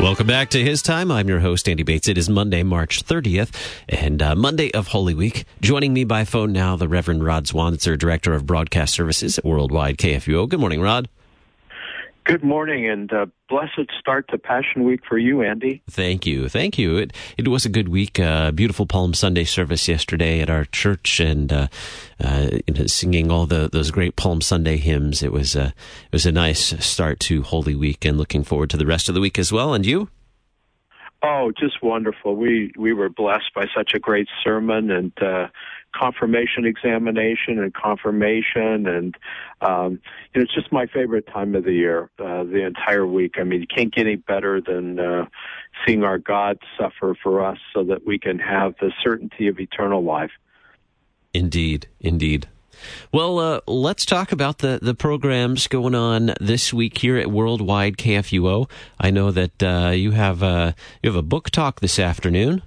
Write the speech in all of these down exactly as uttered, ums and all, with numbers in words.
Welcome back to His Time. I'm your host, Andy Bates. It is Monday, March thirtieth, and uh, Monday of Holy Week. Joining me by phone now, the Reverend Rod Swanitzer, Director of Broadcast Services at Worldwide K F U O. Good morning, Rod. Good morning, and uh, blessed start to Passion Week for you, Andy. Thank you. Thank you. It it was a good week. Uh, beautiful Palm Sunday service yesterday at our church, and uh, uh, singing all the those great Palm Sunday hymns. It was, uh, it was a nice start to Holy Week, and looking forward to the rest of the week as well. And you? Oh, just wonderful. We we were blessed by such a great sermon and uh, confirmation examination and confirmation. And um, you know, it's just my favorite time of the year, uh, the entire week. I mean, you can't get any better than uh, seeing our God suffer for us so that we can have the certainty of eternal life. Indeed, indeed. Well, uh, let's talk about the, the programs going on this week here at Worldwide K F U O. I know that uh, you have a, you have a book talk this afternoon.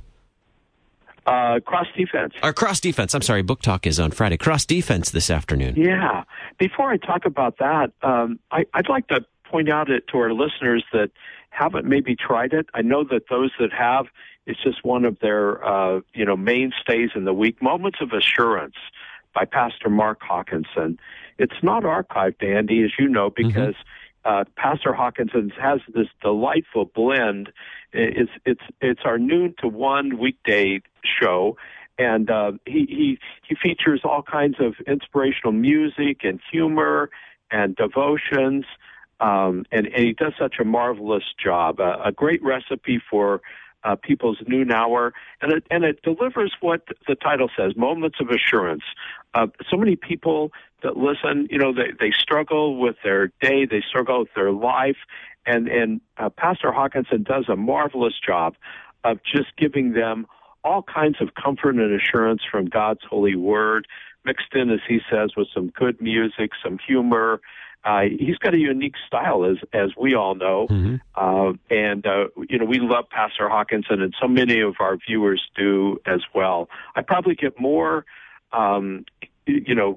Uh, cross defense. Or cross defense. I'm sorry, book talk is on Friday. Cross defense this afternoon. Yeah. Before I talk about that, um, I, I'd like to point out it to our listeners that haven't maybe tried it. I know that those that have, it's just one of their uh, you know mainstays in the week. Moments of Assurance by Pastor Mark Hawkinson. It's not archived, Andy, as you know, because mm-hmm. uh, Pastor Hawkinson has this delightful blend. It's it's it's our noon to one weekday show, and uh, he he he features all kinds of inspirational music and humor and devotions, um, and, and he does such a marvelous job. Uh, a great recipe for Uh, people's noon hour, and it, and it delivers what the title says, Moments of Assurance. Uh, so many people that listen, you know, they, they struggle with their day, they struggle with their life, and, and uh, Pastor Hawkinson does a marvelous job of just giving them all kinds of comfort and assurance from God's holy word, mixed in, as he says, with some good music, some humor. Uh, he's got a unique style, as as we all know, mm-hmm. uh, and uh, you know we love Pastor Hawkinson, and so many of our viewers do as well. I probably get more, um, you know,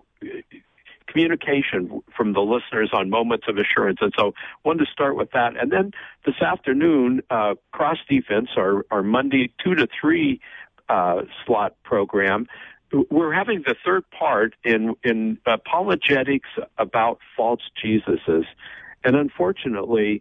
communication from the listeners on Moments of Assurance, and so I wanted to start with that. And then this afternoon, uh, Cross Defense, our our Monday two to three uh, slot program. We're having the third part in, in apologetics about false Jesuses. And unfortunately,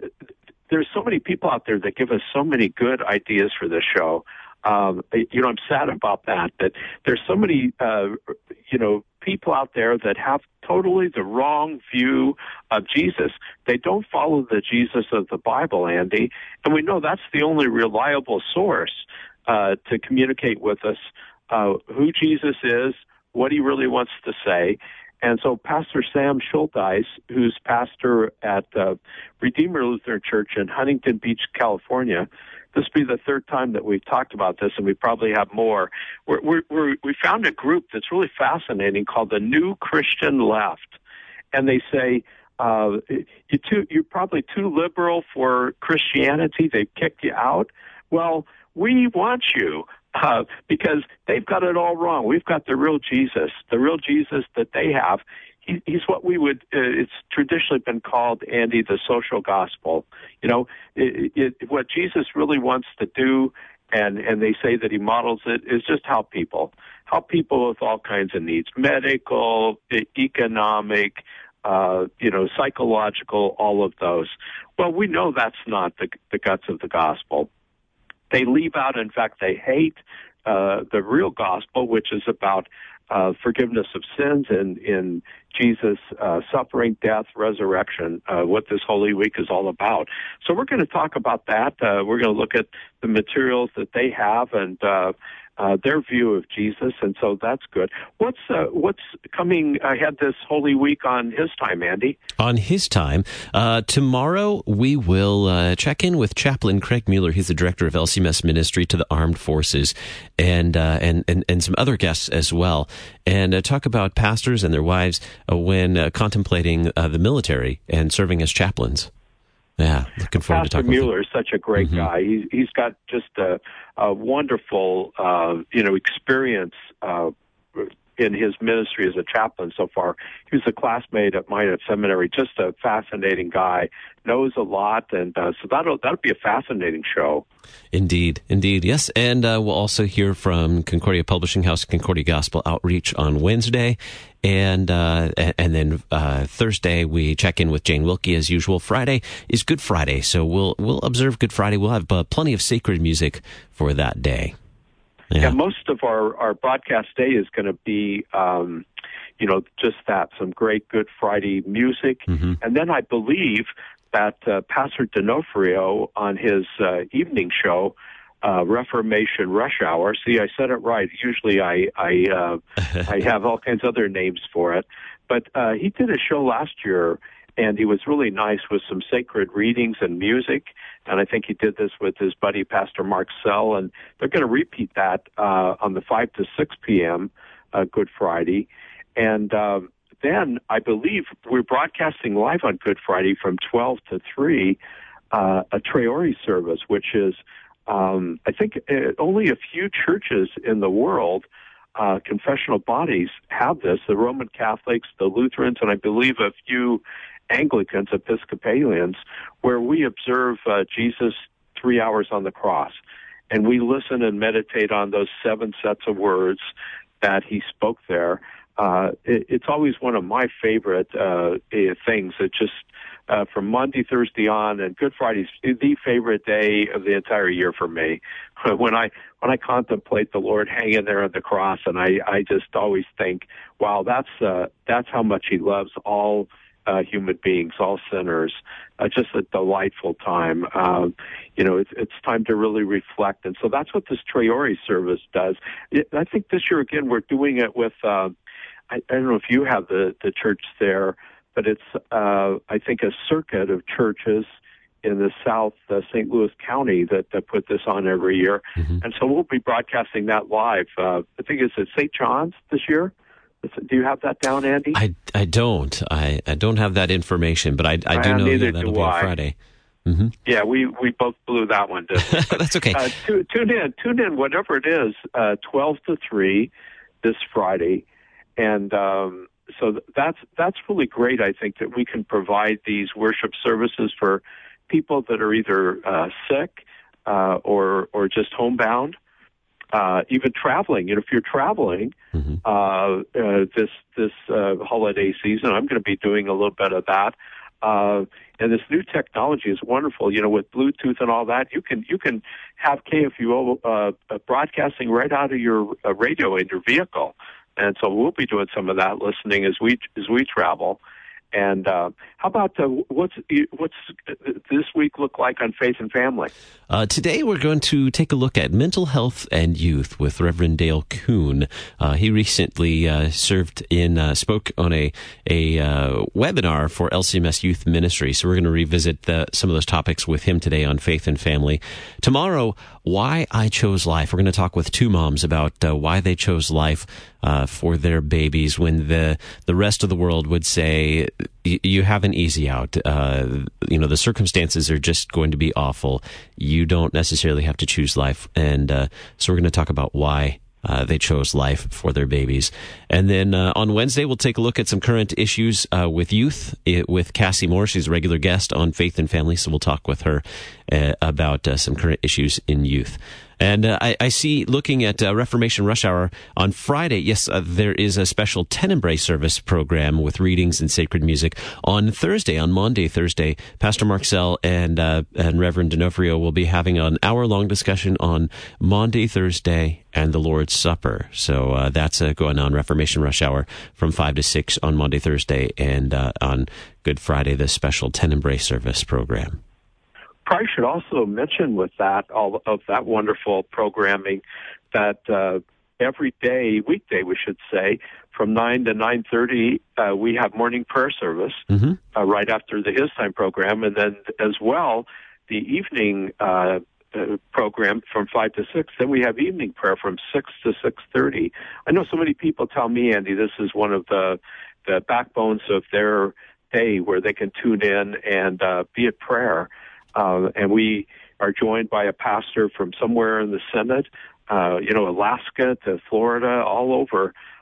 there's so many people out there that give us so many good ideas for this show. Um, you know, I'm sad about that, that there's so many, uh, you know, people out there that have totally the wrong view of Jesus. They don't follow the Jesus of the Bible, Andy. And we know that's the only reliable source uh, to communicate with us Uh, who Jesus is, what he really wants to say. And so Pastor Sam Schulteis, who's pastor at uh, Redeemer Lutheran Church in Huntington Beach, California, this will be the third time that we've talked about this, and we probably have more. We're, we're, we're, we found a group that's really fascinating called the New Christian Left. And they say, uh, you're, too, you're probably too liberal for Christianity. They've kicked you out. Well, we want you. Uh, because they've got it all wrong. We've got the real Jesus, the real Jesus that they have. He, he's what we would, uh, it's traditionally been called, Andy, the social gospel. You know, it, it, what Jesus really wants to do, and, and they say that he models it, is just help people. Help people with all kinds of needs, medical, economic, uh, you know, psychological, all of those. Well, we know that's not the, the guts of the gospel. They leave out, in fact, they hate uh, the real gospel, which is about uh, forgiveness of sins and in Jesus' uh, suffering, death, resurrection, uh, what this Holy Week is all about. So we're going to talk about that. Uh, we're going to look at the materials that they have and uh, uh, their view of Jesus, and so that's good. What's uh, what's coming ahead this Holy Week on His Time, Andy? On His Time, uh, tomorrow we will uh, check in with Chaplain Craig Mueller. He's the director of L C M S Ministry to the Armed Forces, and uh, and, and and some other guests as well, and uh, talk about pastors and their wives uh, when uh, contemplating uh, the military and serving as chaplains. Yeah, looking forward Pastor to talking Mueller with is such a great mm-hmm. guy. He's he's got just a, a wonderful, uh, you know, experience, uh, in his ministry as a chaplain so far. He was a classmate at mine at seminary, just a fascinating guy, knows a lot, and uh, so that'll that'll be a fascinating show. Indeed, indeed, yes. And uh, we'll also hear from Concordia Publishing House, Concordia Gospel Outreach on Wednesday. And uh, and then uh, Thursday we check in with Jane Wilkie as usual. Friday is Good Friday, so we'll we'll observe Good Friday. We'll have uh, plenty of sacred music for that day. Yeah, Yeah, most of our, our broadcast day is going to be, um, you know, just that, some great Good Friday music. Mm-hmm. And then I believe that uh, Pastor D'Onofrio on his uh, evening show, uh, Reformation Rush Hour, see, I said it right. Usually I I, uh, I have all kinds of other names for it. But uh, he did a show last year, and he was really nice with some sacred readings and music. And I think he did this with his buddy, Pastor Mark Sell. And they're going to repeat that uh, on the five to six p.m. Uh, Good Friday. And uh, then I believe we're broadcasting live on Good Friday from twelve to three, uh, a Traore service, which is, um, I think, uh, only a few churches in the world, uh, confessional bodies, have this. The Roman Catholics, the Lutherans, and I believe a few Anglicans, Episcopalians, where we observe uh, Jesus three hours on the cross. And we listen and meditate on those seven sets of words that he spoke there. Uh, it, it's always one of my favorite uh, things. It just, uh, from Monday, Thursday on, and Good Friday's the favorite day of the entire year for me. When I when I contemplate the Lord hanging there on the cross, and I, I just always think, wow, that's uh, that's how much he loves all Uh, human beings, all sinners. Uh, just a delightful time. Um, you know, it's, it's time to really reflect. And so that's what this Traore service does. It, I think this year, again, we're doing it with, uh, I, I don't know if you have the, the church there, but it's, uh, I think, a circuit of churches in the South uh, Saint Louis County that, that put this on every year. Mm-hmm. And so we'll be broadcasting that live. Uh, I think it's at Saint John's this year. Do you have that down, Andy? I, I don't. I, I don't have that information, but I, I do uh, know yeah, that'll be on Friday. Mm-hmm. Yeah, we, we both blew that one, didn't we? That's okay. Uh, tune, tune in, tune in, whatever it is, uh, twelve to three this Friday. And um, so that's that's really great, I think, that we can provide these worship services for people that are either uh, sick uh, or or just homebound. Uh, even traveling, you know, if you're traveling mm-hmm. uh, uh, this this uh, holiday season, I'm going to be doing a little bit of that. Uh, and this new technology is wonderful. You know, with Bluetooth and all that, you can you can have K F U O uh, broadcasting right out of your uh, radio in your vehicle. And so we'll be doing some of that listening as we as we travel. And uh, how about uh, what's what's this week look like on Faith and Family? Uh, today we're going to take a look at mental health and youth with Reverend Dale Kuhn. Uh, he recently uh, served in, uh, spoke on a a uh, webinar for L C M S Youth Ministry. So we're going to revisit the, some of those topics with him today on Faith and Family. Tomorrow, Why I Chose Life. We're going to talk with two moms about uh, why they chose life uh, for their babies when the the rest of the world would say, you have an easy out. Uh, you know, the circumstances are just going to be awful. You don't necessarily have to choose life. And uh, so we're going to talk about why uh, they chose life for their babies. And then uh, on Wednesday, we'll take a look at some current issues uh, with youth it, with Cassie Moore. She's a regular guest on Faith and Family, so we'll talk with her uh, about uh, some current issues in youth. And uh, I, I see, looking at uh, Reformation Rush Hour on Friday, yes, uh, there is a special Tenebrae service program with readings and sacred music. On Thursday, on Monday, Thursday, Pastor Mark Sell and uh, and Reverend D'Onofrio will be having an hour-long discussion on Monday, Thursday, and the Lord's Supper. So uh, that's uh, going on Reformation Rush Hour from five to six on Monday, Thursday, and uh, on Good Friday, the special Tenebrae service program. Probably should also mention with that, all of that wonderful programming, that uh, every day, weekday we should say, from nine to nine thirty, uh, we have morning prayer service mm-hmm. uh, right after the His Time program, and then as well, the evening uh, uh, program from five to six. Then we have evening prayer from six to six thirty. I know so many people tell me, Andy, this is one of the, the backbones of their day where they can tune in and uh, be at prayer. Uh, and we are joined by a pastor from somewhere in the Synod, uh, you know, Alaska to Florida, all over.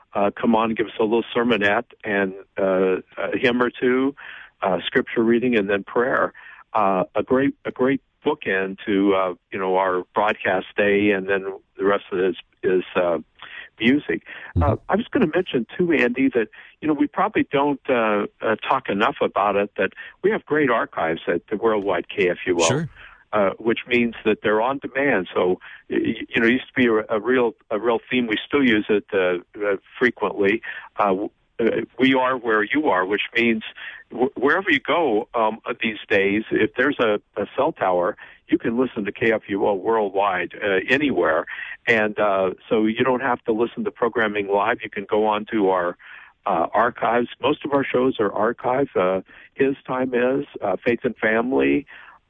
uh, come on and give us a little sermonette and uh, a hymn or two, uh, scripture reading, and then prayer. Uh, a great a great bookend to uh, you know our broadcast day, and then the rest of it is, is uh, music. Uh, I was going to mention too, Andy, that you know we probably don't uh, uh, talk enough about it. That we have great archives at the Worldwide K F U O. Sure. Uh, which means that they're on demand. So, you know, it used to be a, a real a real theme. We still use it uh, uh, frequently. Uh, we are where you are, which means w- wherever you go um, these days, if there's a, a cell tower, you can listen to K F U O worldwide, uh, anywhere. And uh, so you don't have to listen to programming live. You can go on to our uh, archives. Most of our shows are archived. Uh, His Time Is, uh, Faith and Family,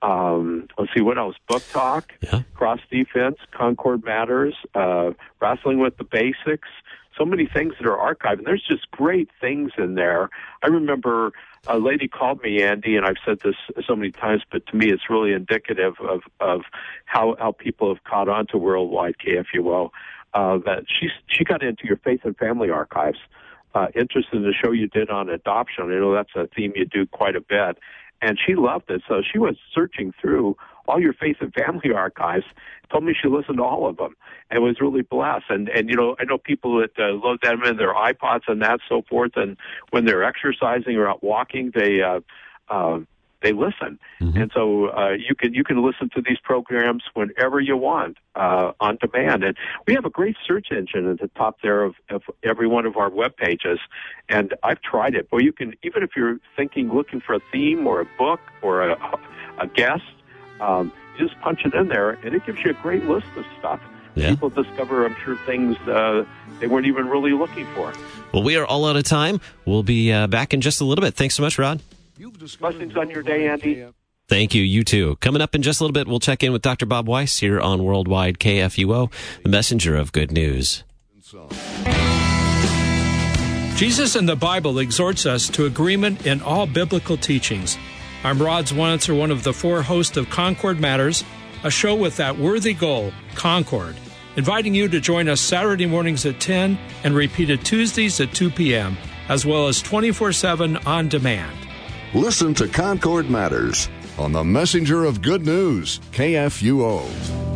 Um, let's see, what else? Book Talk, yeah. Cross Defense, Concord Matters, uh, Wrestling with the Basics, so many things that are archived. And there's just great things in there. I remember a lady called me, Andy, and I've said this so many times, but to me it's really indicative of, of how, how people have caught on to Worldwide K F U O, uh, that she, she got into your Faith and Family archives, uh, interested in the show you did on adoption. I know that's a theme you do quite a bit. And she loved it, so she was searching through all your Faith and Family archives, told me she listened to all of them, and was really blessed. And, and you know, I know people that uh, load them in their iPods and that, so forth, and when they're exercising or out walking, they uh, uh, they listen. Mm-hmm. And so uh, you can you can listen to these programs whenever you want, uh, on demand. And we have a great search engine at the top there of, of every one of our web pages. And I've tried it. Well, you can, even if you're thinking, looking for a theme or a book or a, a guest, um, you just punch it in there, and it gives you a great list of stuff. Yeah. People discover, I'm sure, things uh, they weren't even really looking for. Well, we are all out of time. We'll be uh, back in just a little bit. Thanks so much, Rod. Blessings on your day, Andy. Thank you. You too. Coming up in just a little bit, we'll check in with Doctor Bob Weiss here on Worldwide K F U O, the messenger of good news. Jesus in the Bible exhorts us to agreement in all biblical teachings. I'm Rod Zwanitzer, one of the four hosts of Concord Matters, a show with that worthy goal, Concord, inviting you to join us Saturday mornings at ten and repeated Tuesdays at two p.m., as well as twenty-four seven on demand. Listen to Concord Matters on the Messenger of Good News, K F U O.